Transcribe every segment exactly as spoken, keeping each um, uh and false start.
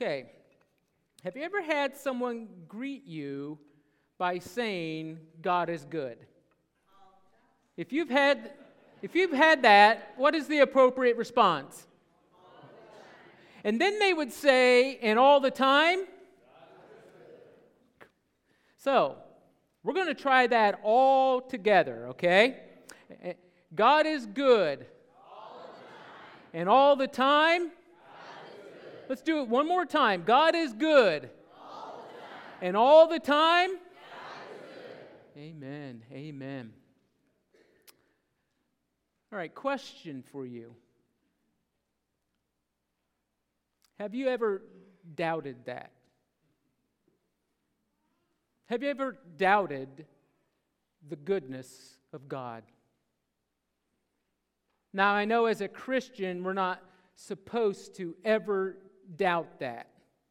Okay. Have you ever had someone greet you by saying God is good? If you've had if you've had that, what is the appropriate response? And then they would say, and all the time? So, we're going to try that all together, okay? God is good. And all the time? Let's do it one more time. God is good. All and all the time? Amen. Amen. All right, question for you. Have you ever doubted that? Have you ever doubted the goodness of God? Now, I know as a Christian, we're not supposed to ever doubt that.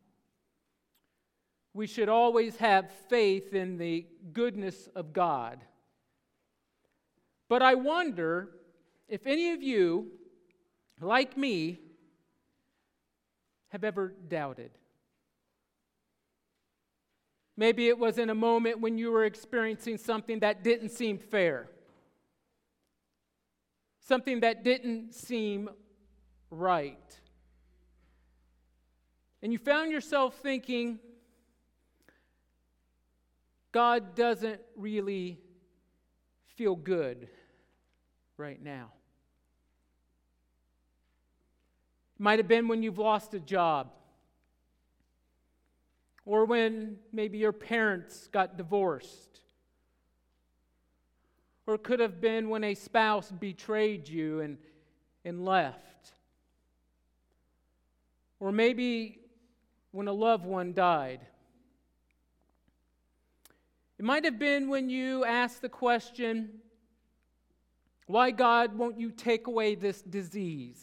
We should always have faith in the goodness of God. But I wonder if any of you, like me, have ever doubted. Maybe it was in a moment when you were experiencing something that didn't seem fair. Something that didn't seem right. And you found yourself thinking, God doesn't really feel good right now. Might have been when you've lost a job. Or when maybe your parents got divorced. Or it could have been when a spouse betrayed you and, and left. Or maybe when a loved one died. It might have been when you asked the question, why, God, won't you take away this disease?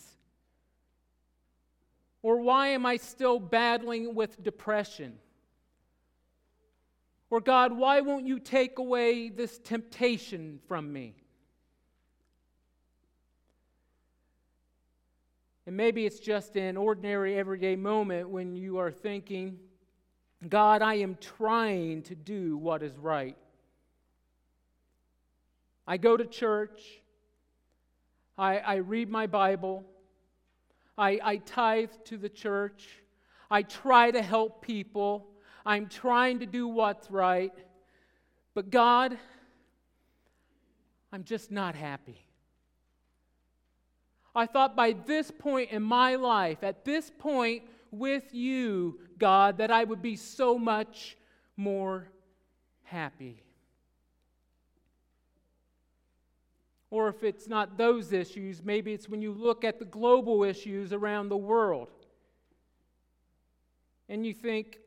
Or why am I still battling with depression? Or God, why won't you take away this temptation from me? And maybe it's just an ordinary, everyday moment when you are thinking, God, I am trying to do what is right. I go to church. I, I read my Bible. I, I tithe to the church. I try to help people. I'm trying to do what's right. But God, I'm just not happy. I thought by this point in my life, at this point with you, God, that I would be so much more happy. Or if it's not those issues, maybe it's when you look at the global issues around the world and you think,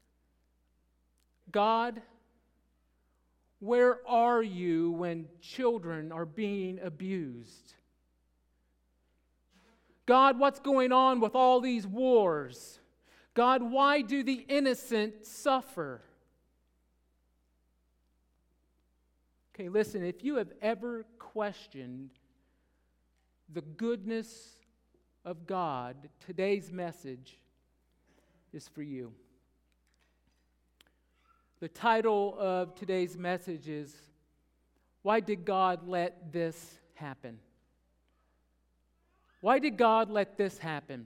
God, where are you when children are being abused? God, what's going on with all these wars? God, why do the innocent suffer? Okay, listen, if you have ever questioned the goodness of God, today's message is for you. The title of today's message is, Why Did God Let This Happen? Why did God let this happen?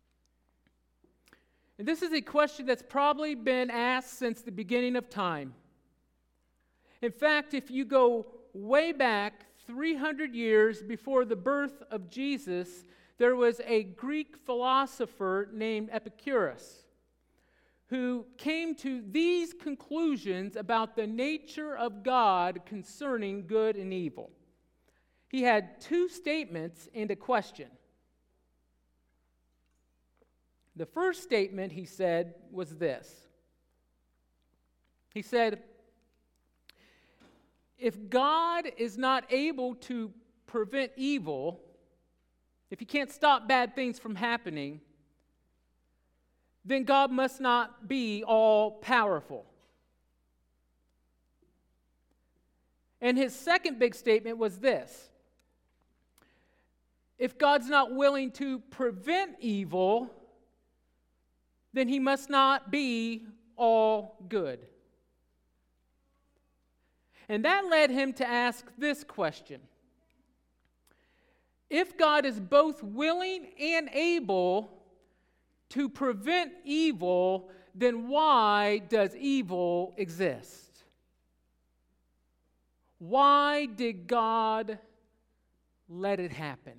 And this is a question that's probably been asked since the beginning of time. In fact, if you go way back three hundred years before the birth of Jesus, there was a Greek philosopher named Epicurus who came to these conclusions about the nature of God concerning good and evil. He had two statements and a question. The first statement, he said, was this. He said, if God is not able to prevent evil, if he can't stop bad things from happening, then God must not be all-powerful. And his second big statement was this. If God's not willing to prevent evil, then he must not be all good. And that led him to ask this question. If God is both willing and able to prevent evil, then why does evil exist? Why did God let it happen?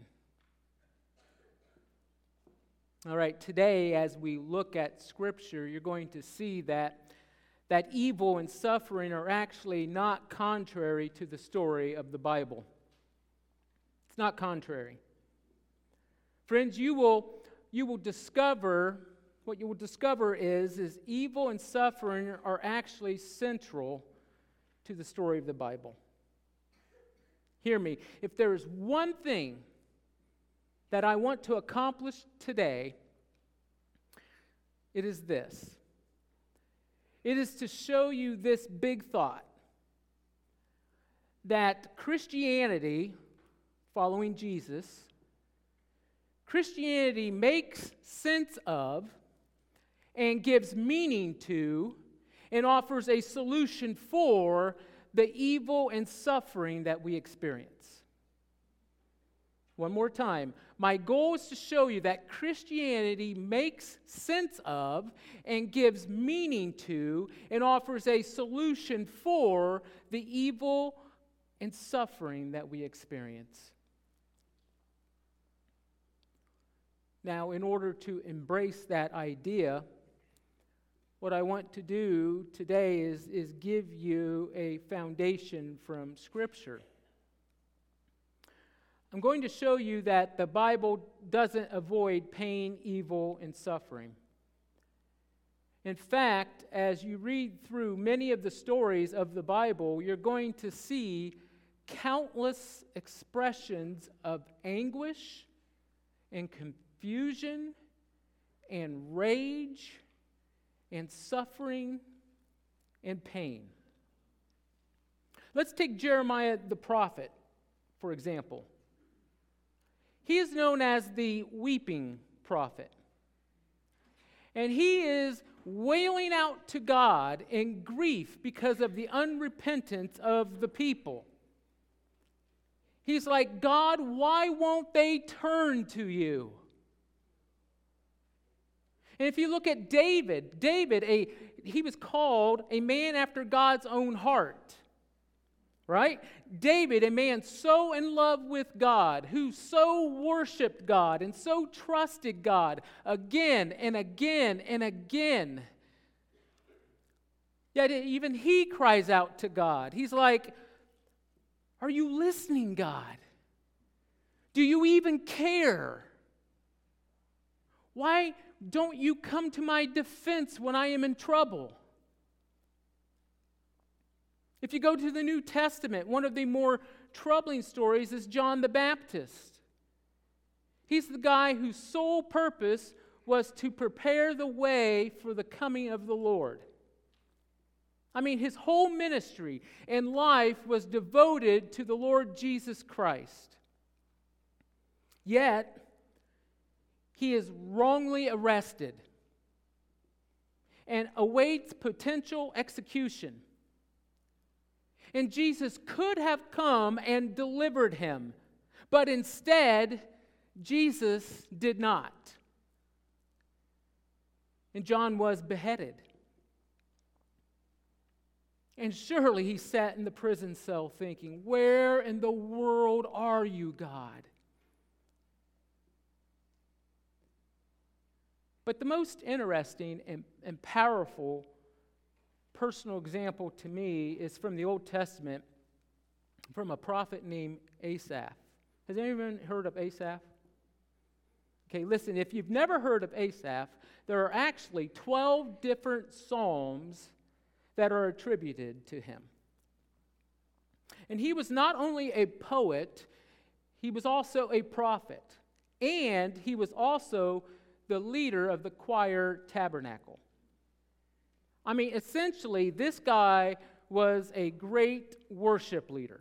All right, today as we look at Scripture, you're going to see that that evil and suffering are actually not contrary to the story of the Bible. It's not contrary. Friends, you will, you will discover, what you will discover is, is evil and suffering are actually central to the story of the Bible. Hear me. If there is one thing that I want to accomplish today, it is this. It is to show you this big thought that Christianity, following Jesus, Christianity makes sense of and gives meaning to and offers a solution for the evil and suffering that we experience. One more time. My goal is to show you that Christianity makes sense of and gives meaning to and offers a solution for the evil and suffering that we experience. Now, in order to embrace that idea, what I want to do today is, is give you a foundation from Scripture. I'm going to show you that the Bible doesn't avoid pain, evil, and suffering. In fact, as you read through many of the stories of the Bible, you're going to see countless expressions of anguish and confusion and rage and suffering and pain. Let's take Jeremiah the prophet, for example. He is known as the weeping prophet. And he is wailing out to God in grief because of the unrepentance of the people. He's like, God, why won't they turn to you? And if you look at David, David, a, he was called a man after God's own heart. Right? David, a man so in love with God, who so worshiped God and so trusted God again and again and again. Yet even he cries out to God. He's like, are you listening, God? Do you even care? Why don't you come to my defense when I am in trouble? If you go to the New Testament, one of the more troubling stories is John the Baptist. He's the guy whose sole purpose was to prepare the way for the coming of the Lord. I mean, his whole ministry and life was devoted to the Lord Jesus Christ. Yet, he is wrongly arrested and awaits potential execution. And Jesus could have come and delivered him, but instead, Jesus did not. And John was beheaded. And surely he sat in the prison cell thinking, where in the world are you, God? But the most interesting and, and powerful personal example to me is from the Old Testament, from a prophet named Asaph. Has anyone heard of Asaph? Okay, listen, if you've never heard of Asaph, there are actually twelve different psalms that are attributed to him. And he was not only a poet, he was also a prophet. And he was also the leader of the choir tabernacle. I mean, essentially, this guy was a great worship leader.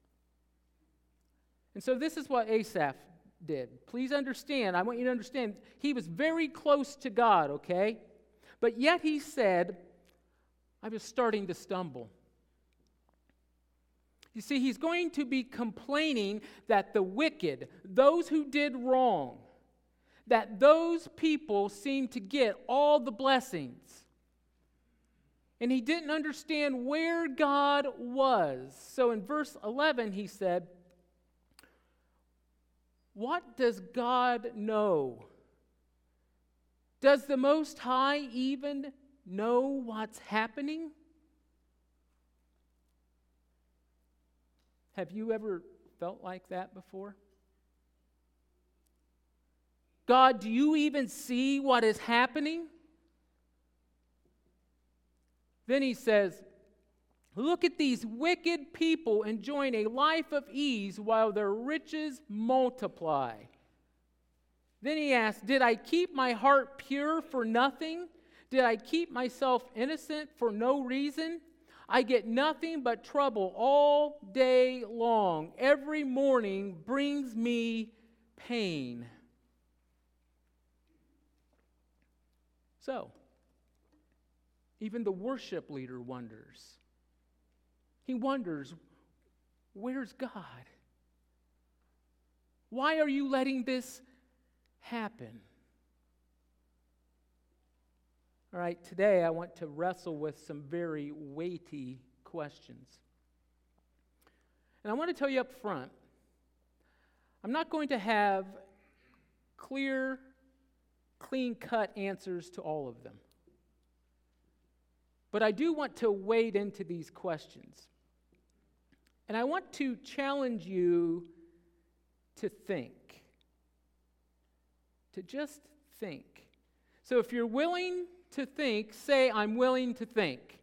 And so this is what Asaph did. Please understand, I want you to understand, he was very close to God, okay? But yet he said, I was starting to stumble. You see, he's going to be complaining that the wicked, those who did wrong, that those people seem to get all the blessings. And he didn't understand where God was. So in verse eleven, he said, what does God know? Does the Most High even know what's happening? Have you ever felt like that before? God, do you even see what is happening? Then he says, look at these wicked people enjoying a life of ease while their riches multiply. Then he asks, did I keep my heart pure for nothing? Did I keep myself innocent for no reason? I get nothing but trouble all day long. Every morning brings me pain. So, even the worship leader wonders. He wonders, where's God? Why are you letting this happen? All right, today I want to wrestle with some very weighty questions. And I want to tell you up front, I'm not going to have clear, clean-cut answers to all of them. But I do want to wade into these questions. And I want to challenge you to think. To just think. So if you're willing to think, say, I'm willing to think.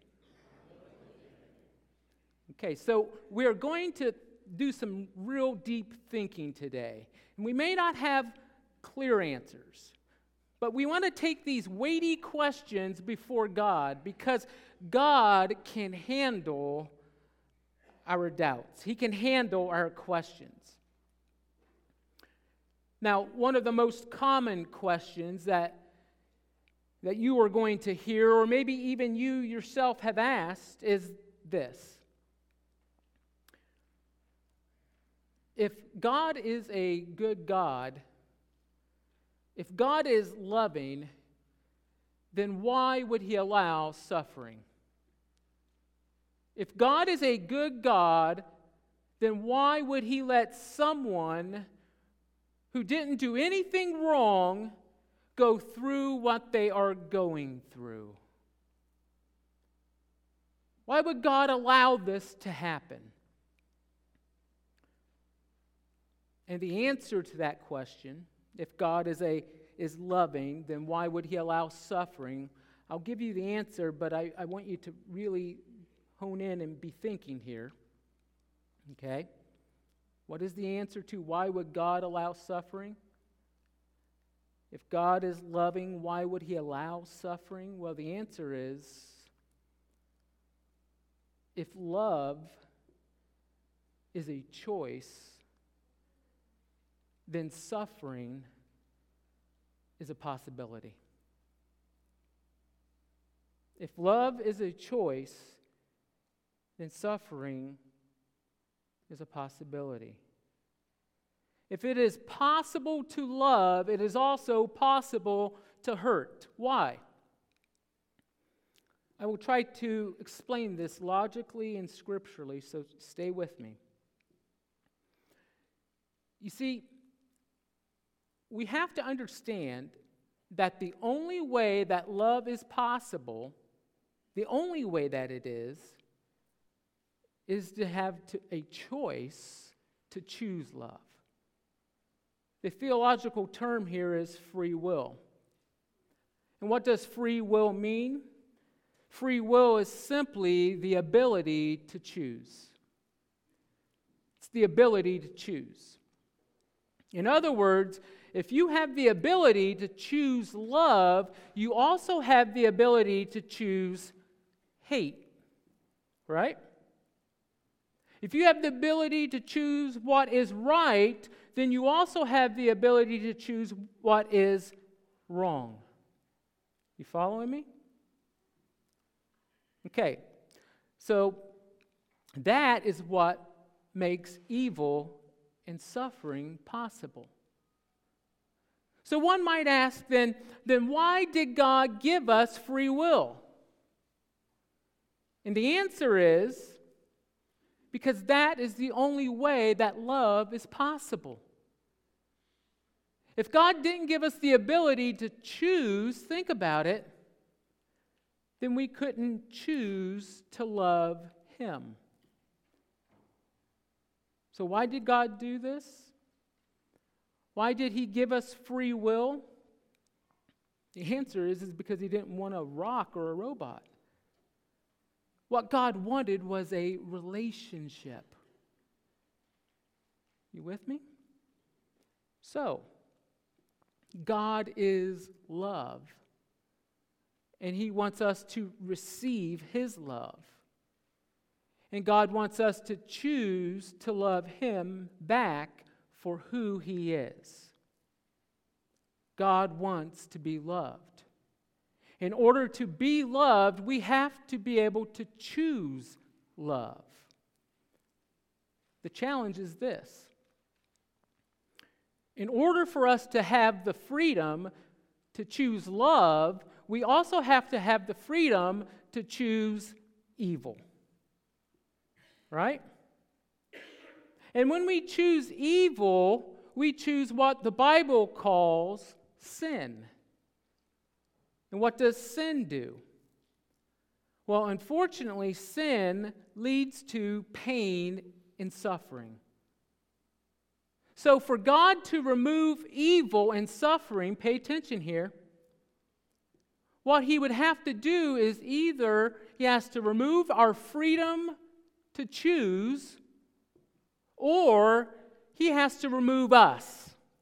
Okay, so we're going to do some real deep thinking today. And we may not have clear answers. But we want to take these weighty questions before God because God can handle our doubts. He can handle our questions. Now, one of the most common questions that, that you are going to hear, or maybe even you yourself have asked, is this. If God is a good God, if God is loving, then why would He allow suffering? If God is a good God, then why would He let someone who didn't do anything wrong go through what they are going through? Why would God allow this to happen? And the answer to that question, if God is a is loving, then why would He allow suffering? I'll give you the answer, but I, I want you to really hone in and be thinking here. Okay? What is the answer to why would God allow suffering? If God is loving, why would He allow suffering? Well, the answer is, if love is a choice, then suffering is a possibility. If love is a choice, then suffering is a possibility. If it is possible to love, it is also possible to hurt. Why? I will try to explain this logically and scripturally, so stay with me. You see, we have to understand that the only way that love is possible, the only way that it is, is to have to, a choice to choose love. The theological term here is free will. And what does free will mean? Free will is simply the ability to choose. It's the ability to choose. In other words, if you have the ability to choose love, you also have the ability to choose hate, right? If you have the ability to choose what is right, then you also have the ability to choose what is wrong. You following me? Okay, so that is what makes evil and suffering possible. So one might ask then, then why did God give us free will? And the answer is because that is the only way that love is possible. If God didn't give us the ability to choose, think about it, then we couldn't choose to love Him. So why did God do this? Why did He give us free will? The answer is, is because He didn't want a rock or a robot. What God wanted was a relationship. You with me? So, God is love. And He wants us to receive His love. And God wants us to choose to love Him back for who He is. God wants to be loved. In order to be loved, we have to be able to choose love. The challenge is this. In order for us to have the freedom to choose love, we also have to have the freedom to choose evil. Right? And when we choose evil, we choose what the Bible calls sin. And what does sin do? Well, unfortunately, sin leads to pain and suffering. So for God to remove evil and suffering, pay attention here, what He would have to do is either He has to remove our freedom to choose, or He has to remove us.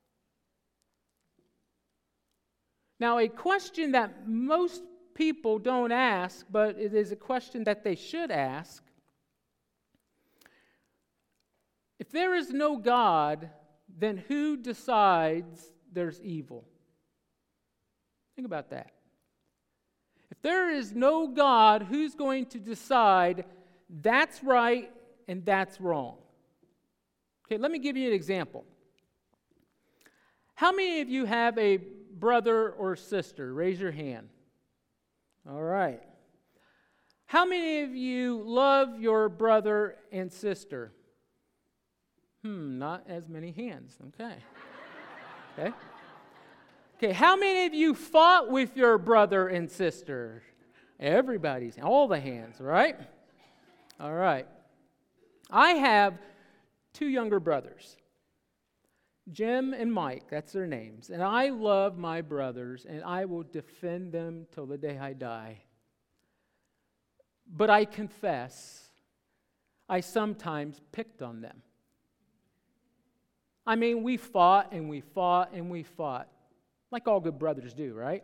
Now, a question that most people don't ask, but it is a question that they should ask. If there is no God, then who decides there's evil? Think about that. If there is no God, who's going to decide that's right and that's wrong? Okay, let me give you an example. How many of you have a brother or sister? Raise your hand. All right. How many of you love your brother and sister? Hmm, not as many hands. Okay. Okay. Okay, how many of you fought with your brother and sister? Everybody's, all the hands, right? All right. I have two younger brothers, Jim and Mike, that's their names. And I love my brothers, and I will defend them till the day I die. But I confess, I sometimes picked on them. I mean, we fought and we fought and we fought, like all good brothers do, right?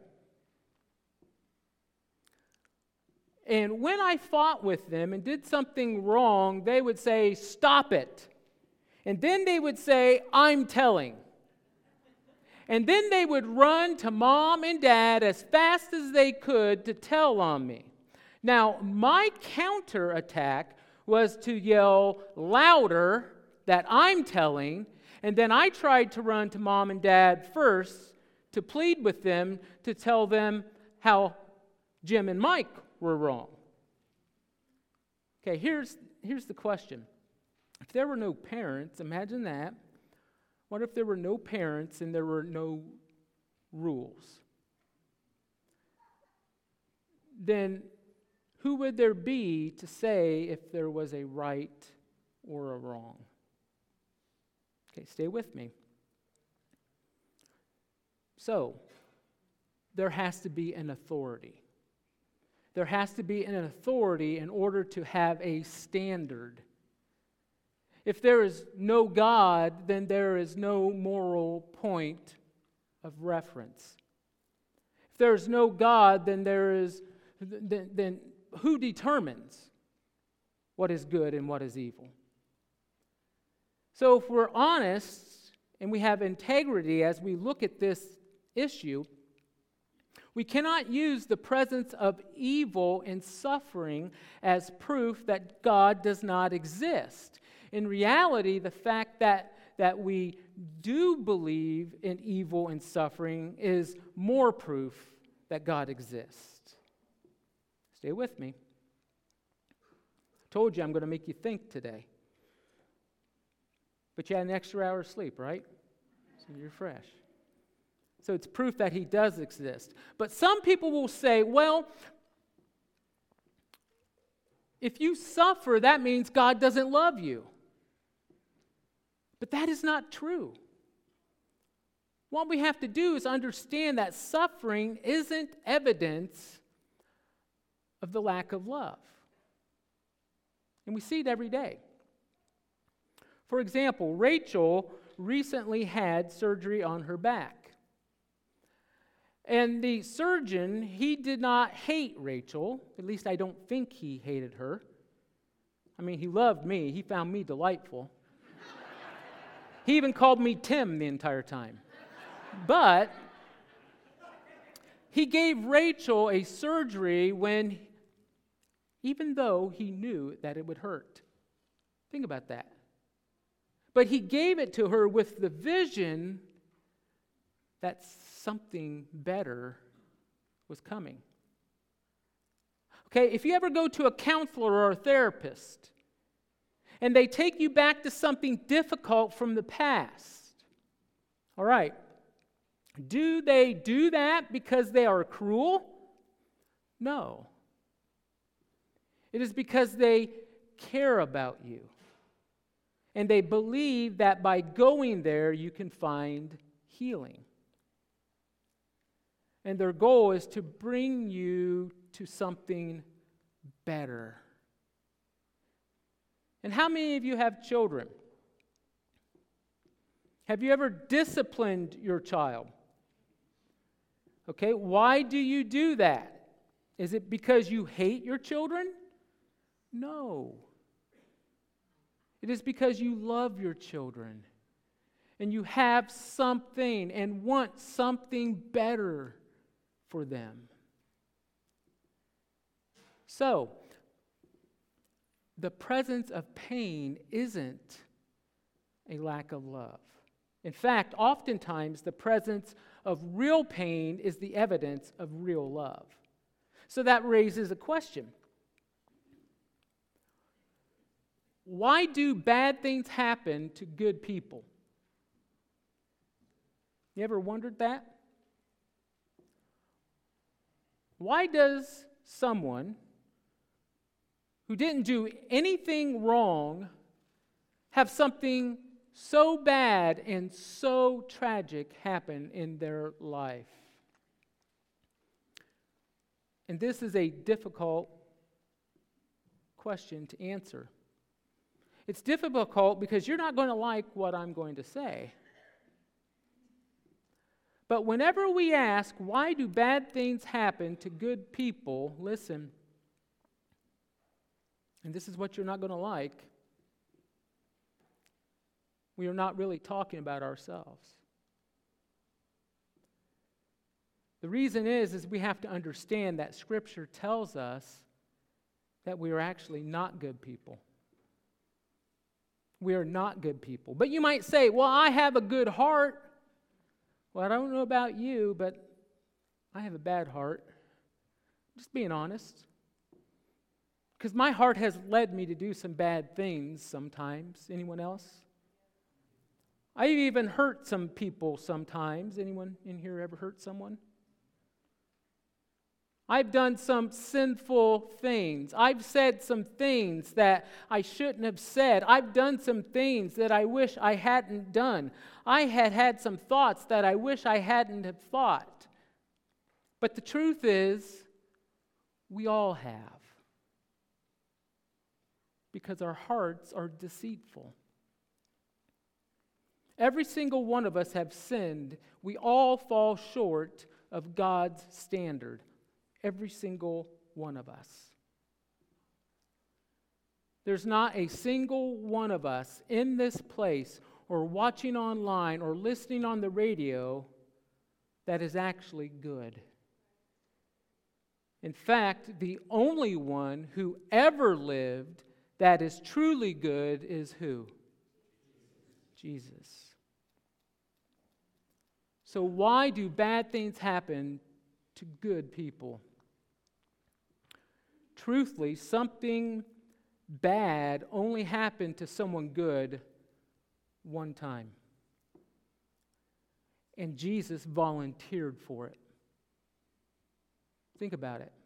And when I fought with them and did something wrong, they would say, "Stop it." And then they would say, "I'm telling." And then they would run to mom and dad as fast as they could to tell on me. Now, my counterattack was to yell louder that I'm telling, and then I tried to run to mom and dad first to plead with them to tell them how Jim and Mike were wrong. Okay, here's, here's the question. If there were no parents, imagine that. What if there were no parents and there were no rules? Then who would there be to say if there was a right or a wrong? Okay, stay with me. So, there has to be an authority. There has to be an authority in order to have a standard. If there is no God, then there is no moral point of reference. If there is no God, then there is then, then who determines what is good and what is evil? So if we're honest and we have integrity as we look at this issue, We cannot use the presence of evil and suffering as proof that God does not exist. In reality, the fact that, that we do believe in evil and suffering is more proof that God exists. Stay with me. I told you I'm going to make you think today. But you had an extra hour of sleep, right? So you're fresh. So it's proof that he does exist. But some people will say, well, if you suffer, that means God doesn't love you. But that is not true. What we have to do is understand that suffering isn't evidence of the lack of love. And we see it every day. For example, Rachel recently had surgery on her back. And the surgeon, he did not hate Rachel. At least I don't think he hated her. I mean, he loved me. He found me delightful. He even called me Tim the entire time. But he gave Rachel a surgery when, even though he knew that it would hurt. Think about that. But he gave it to her with the vision that something better was coming. Okay, if you ever go to a counselor or a therapist and they take you back to something difficult from the past, all right, do they do that because they are cruel? No. It is because they care about you. And they believe that by going there you can find healing. And their goal is to bring you to something better. And how many of you have children? Have you ever disciplined your child? Okay, why do you do that? Is it because you hate your children? No. It is because you love your children. And you have something and want something better for them. So, the presence of pain isn't a lack of love. In fact, oftentimes the presence of real pain is the evidence of real love. So that raises a question. Why do bad things happen to good people? You ever wondered that? Why does someone who didn't do anything wrong have something so bad and so tragic happen in their life? And this is a difficult question to answer. It's difficult because you're not going to like what I'm going to say. But whenever we ask, why do bad things happen to good people, listen, and this is what you're not going to like, we are not really talking about ourselves. The reason is, is we have to understand that Scripture tells us that we are actually not good people. We are not good people. But you might say, well, I have a good heart. Well, I don't know about you, but I have a bad heart. Just being honest. Because my heart has led me to do some bad things sometimes. Anyone else? I've even hurt some people sometimes. Anyone in here ever hurt someone? I've done some sinful things. I've said some things that I shouldn't have said. I've done some things that I wish I hadn't done. I had had some thoughts that I wish I hadn't have thought. But the truth is, we all have. Because our hearts are deceitful. Every single one of us have sinned. We all fall short of God's standard. Every single one of us. There's not a single one of us in this place or watching online or listening on the radio that is actually good. In fact, the only one who ever lived that is truly good is who? Jesus. So why do bad things happen to good people? Truthfully, something bad only happened to someone good one time. And Jesus volunteered for it. Think about it.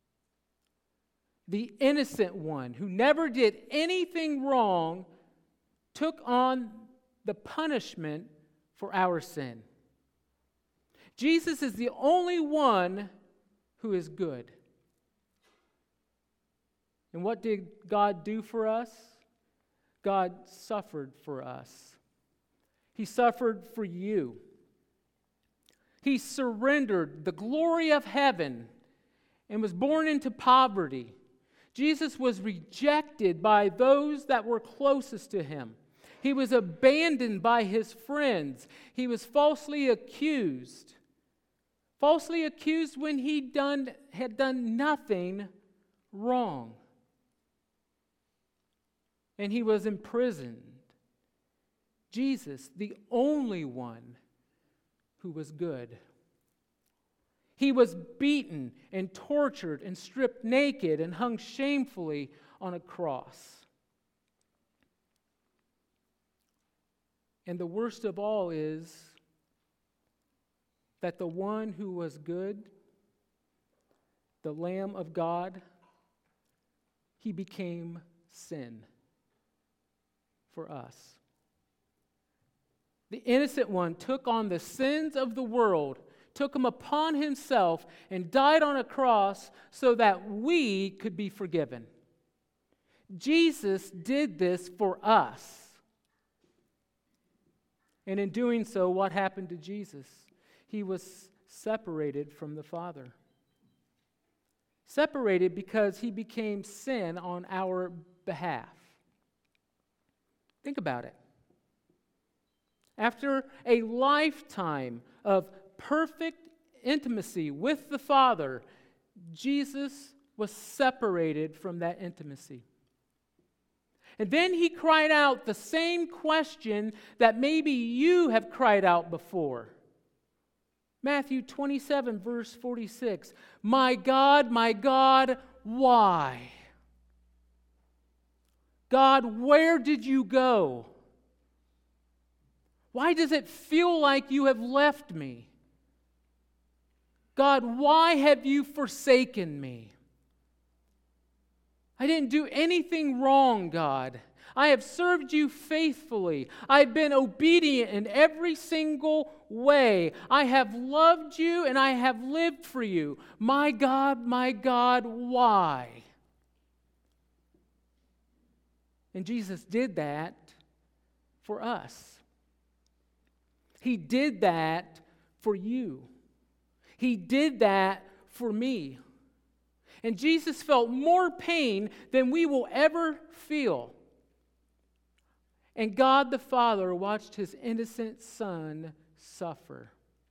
The innocent one who never did anything wrong took on the punishment for our sin. Jesus is the only one who is good. And what did God do for us? God suffered for us. He suffered for you. He surrendered the glory of heaven and was born into poverty. Jesus was rejected by those that were closest to him. He was abandoned by his friends. He was falsely accused. Falsely accused when he done, had done nothing wrong. And he was imprisoned. Jesus, the only one who was good. He was beaten and tortured and stripped naked and hung shamefully on a cross. And the worst of all is that the one who was good, the Lamb of God, he became sin for us. The innocent one took on the sins of the world, took them upon himself, and died on a cross so that we could be forgiven. Jesus did this for us. And in doing so, what happened to Jesus? He was separated from the Father. Separated because he became sin on our behalf. Think about it. After a lifetime of perfect intimacy with the Father, Jesus was separated from that intimacy. And then he cried out the same question that maybe you have cried out before. Matthew twenty-seven, verse forty-six. My God, my God, why? God, where did you go? Why does it feel like you have left me? God, why have you forsaken me? I didn't do anything wrong, God. I have served you faithfully. I've been obedient in every single way. I have loved you and I have lived for you. My God, my God, why? And Jesus did that for us. He did that for you. He did that for me. And Jesus felt more pain than we will ever feel. And God the Father watched his innocent Son suffer.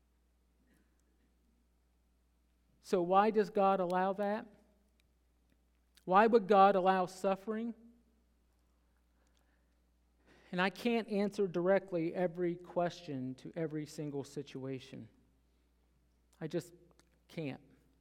So why does God allow that? Why would God allow suffering? And I can't answer directly every question to every single situation. I just can't.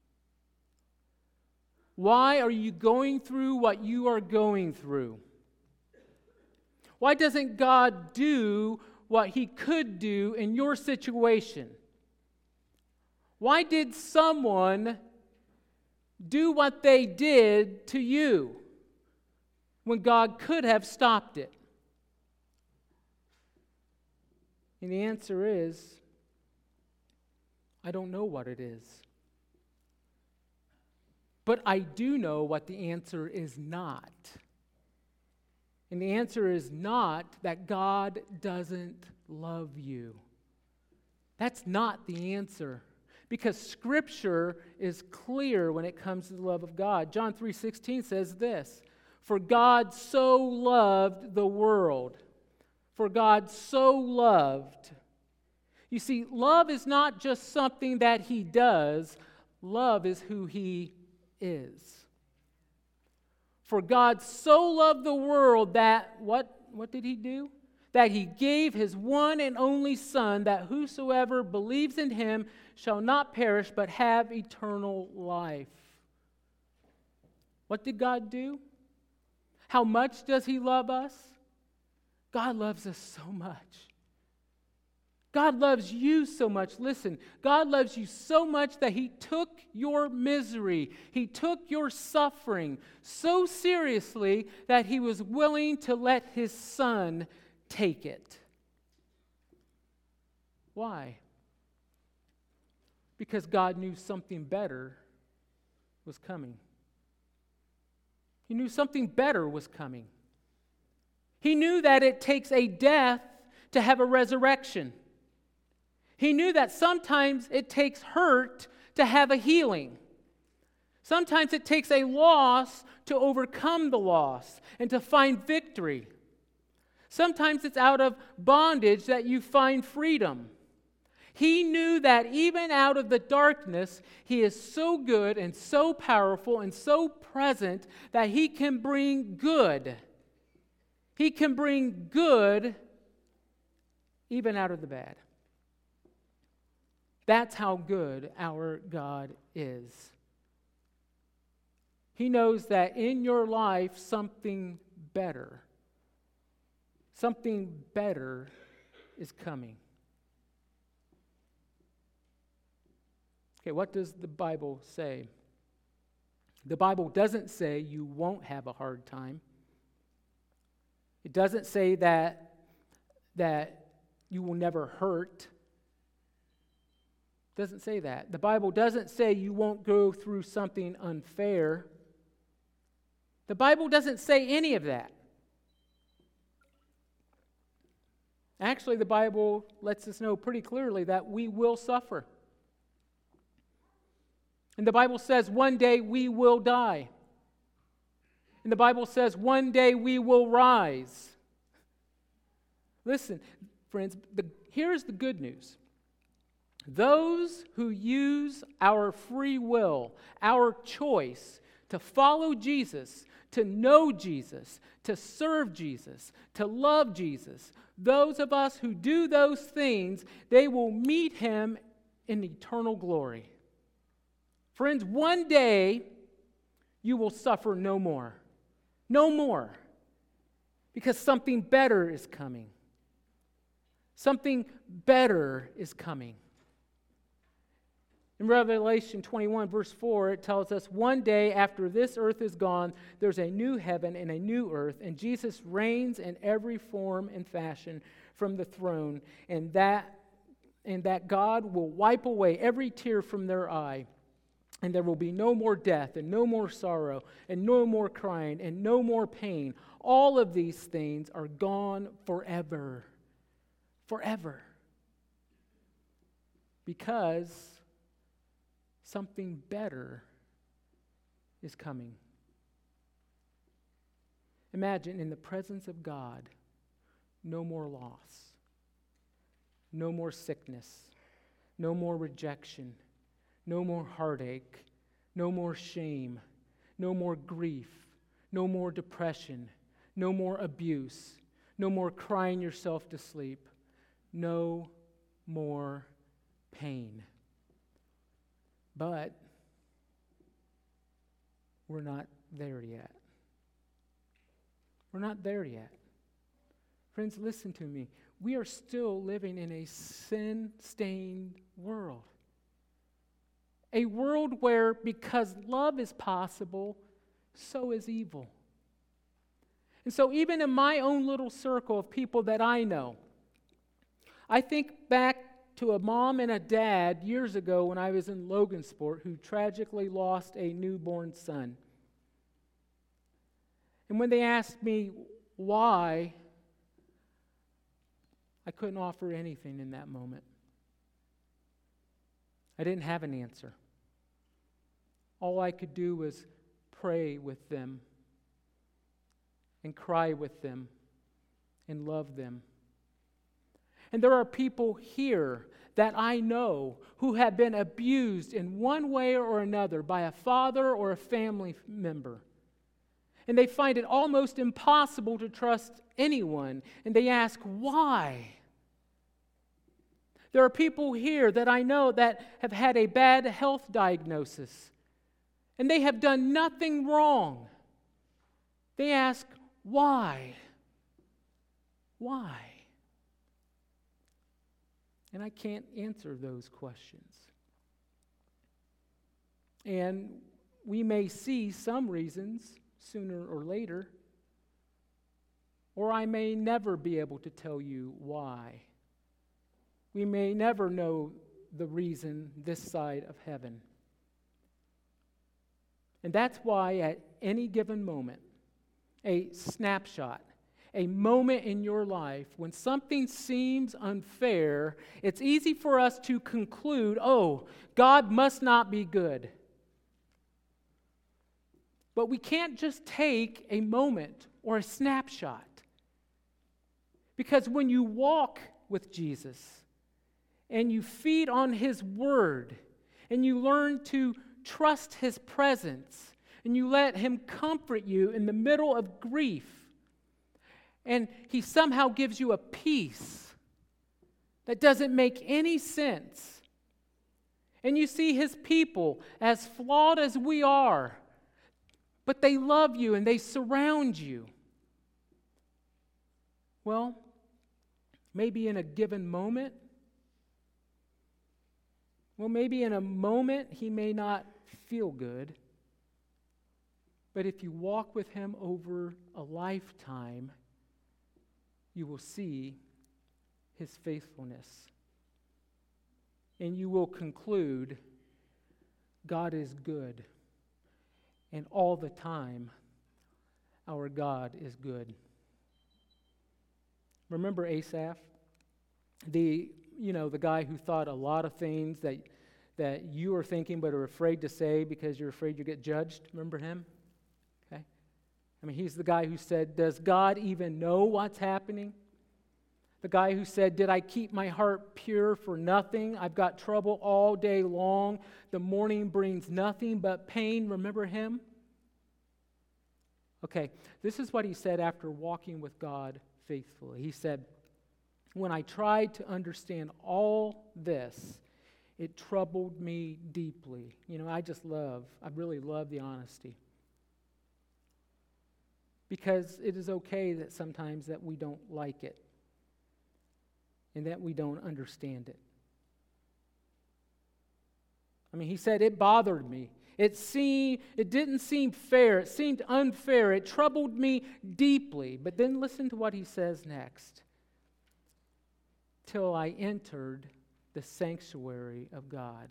Why are you going through what you are going through? Why doesn't God do what he could do in your situation? Why did someone do what they did to you when God could have stopped it? And the answer is, I don't know what it is. But I do know what the answer is not. And the answer is not that God doesn't love you. That's not the answer. Because Scripture is clear when it comes to the love of God. John three sixteen says this, For God so loved the world. For God so loved. You see, love is not just something that he does. Love is who he is. For God so loved the world that, what, what did he do? That he gave his one and only Son, that whosoever believes in him shall not perish but have eternal life. What did God do? How much does he love us? God loves us so much. God loves you so much. Listen, God loves you so much that he took your misery, he took your suffering so seriously that he was willing to let his Son take it. Why? Because God knew something better was coming. He knew something better was coming. He knew that it takes a death to have a resurrection. He knew that sometimes it takes hurt to have a healing. Sometimes it takes a loss to overcome the loss and to find victory. Sometimes it's out of bondage that you find freedom. He knew that even out of the darkness, he is so good and so powerful and so present that he can bring good. He can bring good even out of the bad. That's how good our God is. He knows that in your life, something better, something better is coming. Okay, what does the Bible say? The Bible doesn't say you won't have a hard time. It doesn't say that, that you will never hurt. It doesn't say that. The Bible doesn't say you won't go through something unfair. The Bible doesn't say any of that. Actually, the Bible lets us know pretty clearly that we will suffer. And the Bible says one day we will die. And the Bible says one day we will rise. Listen, friends, the, here's the good news. Those who use our free will, our choice to follow Jesus, to know Jesus, to serve Jesus, to love Jesus, those of us who do those things, they will meet him in eternal glory. Friends, one day you will suffer no more. No more. Because something better is coming. Something better is coming. In Revelation twenty-one, verse four, it tells us, one day after this earth is gone, there's a new heaven and a new earth, and Jesus reigns in every form and fashion from the throne, and that, and that God will wipe away every tear from their eye. And there will be no more death, and no more sorrow, and no more crying, and no more pain. All of these things are gone forever. Forever. Because something better is coming. Imagine in the presence of God, no more loss, no more sickness, no more rejection, no more heartache, no more shame, no more grief, no more depression, no more abuse, no more crying yourself to sleep, no more pain. But we're not there yet. We're not there yet. Friends, listen to me. We are still living in a sin-stained world. A world where, because love is possible, so is evil. And so even in my own little circle of people that I know, I think back to a mom and a dad years ago when I was in Logansport who tragically lost a newborn son. And when they asked me why, I couldn't offer anything in that moment. I didn't have an answer. All I could do was pray with them and cry with them and love them. And there are people here that I know who have been abused in one way or another by a father or a family member. And they find it almost impossible to trust anyone. And they ask, why? There are people here that I know that have had a bad health diagnosis. And they have done nothing wrong. They ask, why? Why? And I can't answer those questions. And we may see some reasons sooner or later, or I may never be able to tell you why. We may never know the reason this side of heaven. And that's why at any given moment, a snapshot, a moment in your life when something seems unfair, it's easy for us to conclude, oh, God must not be good. But we can't just take a moment or a snapshot. Because when you walk with Jesus and you feed on His Word and you learn to trust His presence and you let Him comfort you in the middle of grief, and He somehow gives you a peace that doesn't make any sense, and you see His people as flawed as we are, but they love you and they surround you. Well, maybe in a given moment, well, maybe in a moment He may not feel good, but if you walk with Him over a lifetime, you will see His faithfulness. And you will conclude, God is good. And all the time, our God is good. Remember Asaph? The, you know, the guy who thought a lot of things that, that you are thinking but are afraid to say because you're afraid you get judged. Remember him? Okay. I mean, he's the guy who said, does God even know what's happening? The guy who said, did I keep my heart pure for nothing? I've got trouble all day long. The morning brings nothing but pain. Remember him? Okay, this is what he said after walking with God faithfully. He said, when I tried to understand all this, it troubled me deeply. You know, I just love, I really love the honesty. Because it is okay that sometimes that we don't like it. And that we don't understand it. I mean, he said, it bothered me. It seemed, it didn't seem fair. It seemed unfair. It troubled me deeply. But then listen to what he says next. Till I entered the sanctuary of God.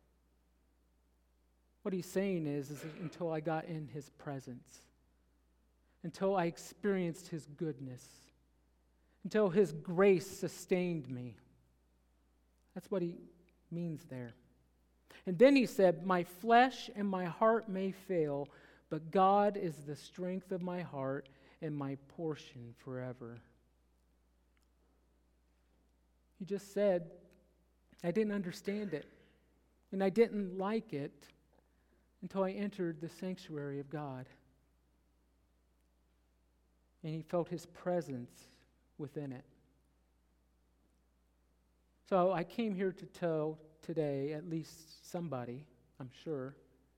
What he's saying is, is until I got in His presence. Until I experienced His goodness. Until His grace sustained me. That's what he means there. And then he said, my flesh and my heart may fail, but God is the strength of my heart and my portion forever. He just said, I didn't understand it. And I didn't like it until I entered the sanctuary of God. And he felt His presence within it. So I came here to tell today, at least somebody, I'm sure,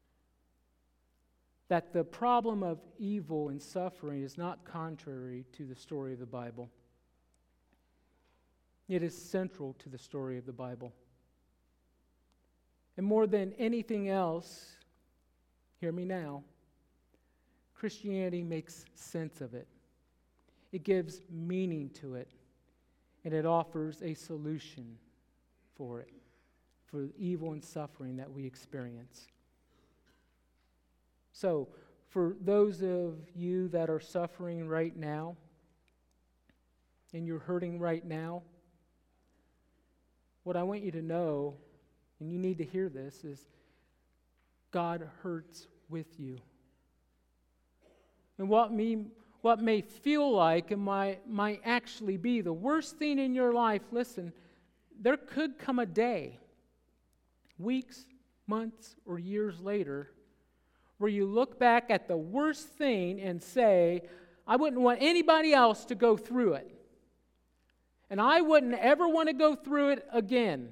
that the problem of evil and suffering is not contrary to the story of the Bible. It is central to the story of the Bible. And more than anything else, hear me now, Christianity makes sense of it. It gives meaning to it, and it offers a solution for it, for evil and suffering that we experience. So, for those of you that are suffering right now, and you're hurting right now, what I want you to know, and you need to hear this, is God hurts with you. And what me what may feel like and might, might actually be the worst thing in your life, listen, there could come a day, weeks, months, or years later, where you look back at the worst thing and say, I wouldn't want anybody else to go through it. And I wouldn't ever want to go through it again.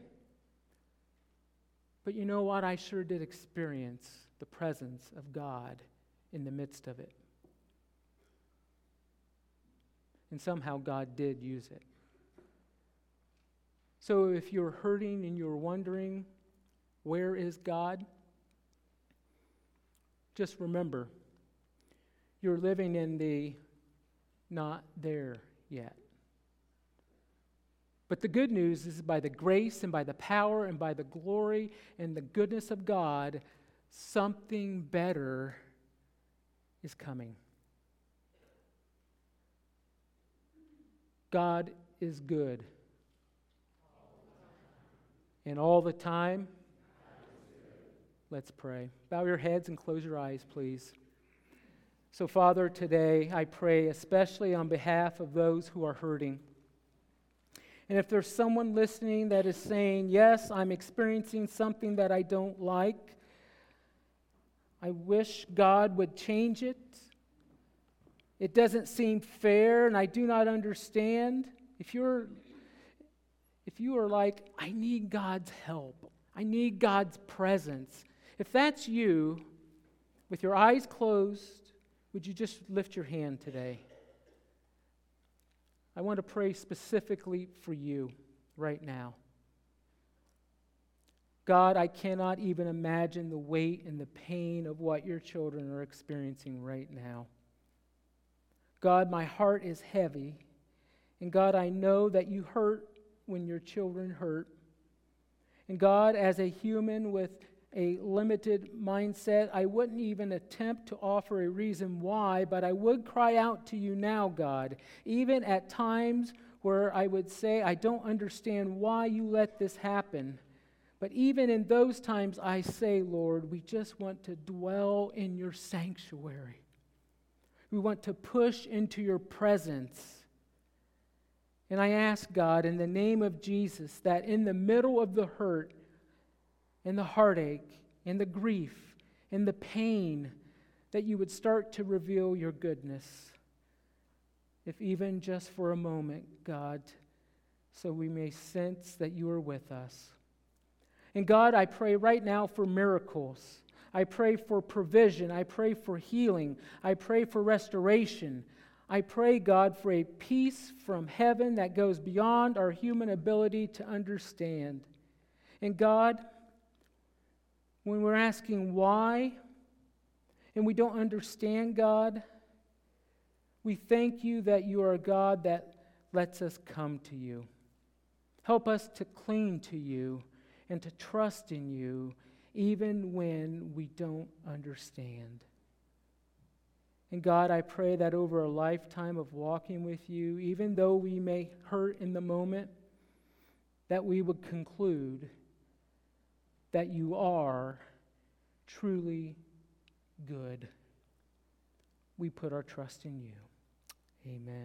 But you know what? I sure did experience the presence of God in the midst of it. And somehow God did use it. So if you're hurting and you're wondering, where is God? Just remember, you're living in the not there yet. But the good news is by the grace and by the power and by the glory and the goodness of God, something better is coming. God is good. And all the time, let's pray. Bow your heads and close your eyes, please. So, Father, today I pray especially on behalf of those who are hurting. And if there's someone listening that is saying, yes, I'm experiencing something that I don't like, I wish God would change it. It doesn't seem fair and I do not understand. If you're if you are like, I need God's help, I need God's presence, if that's you, with your eyes closed, would you just lift your hand today? I want to pray specifically for you right now. God, I cannot even imagine the weight and the pain of what your children are experiencing right now. God, my heart is heavy. And God, I know that you hurt when your children hurt. And God, as a human with a limited mindset, I wouldn't even attempt to offer a reason why, but I would cry out to you now, God, even at times where I would say, I don't understand why you let this happen. But even in those times, I say, Lord, we just want to dwell in your sanctuary. We want to push into your presence. And I ask, God, in the name of Jesus, that in the middle of the hurt, and the heartache, and the grief, and the pain, that you would start to reveal your goodness. If even just for a moment, God, so we may sense that you are with us. And God, I pray right now for miracles. I pray for provision. I pray for healing. I pray for restoration. I pray, God, for a peace from heaven that goes beyond our human ability to understand. And God, when we're asking why, and we don't understand, God, we thank you that you are a God that lets us come to you. Help us to cling to you and to trust in you even when we don't understand. And God, I pray that over a lifetime of walking with you, even though we may hurt in the moment, that we would conclude that you are truly good. We put our trust in you. Amen.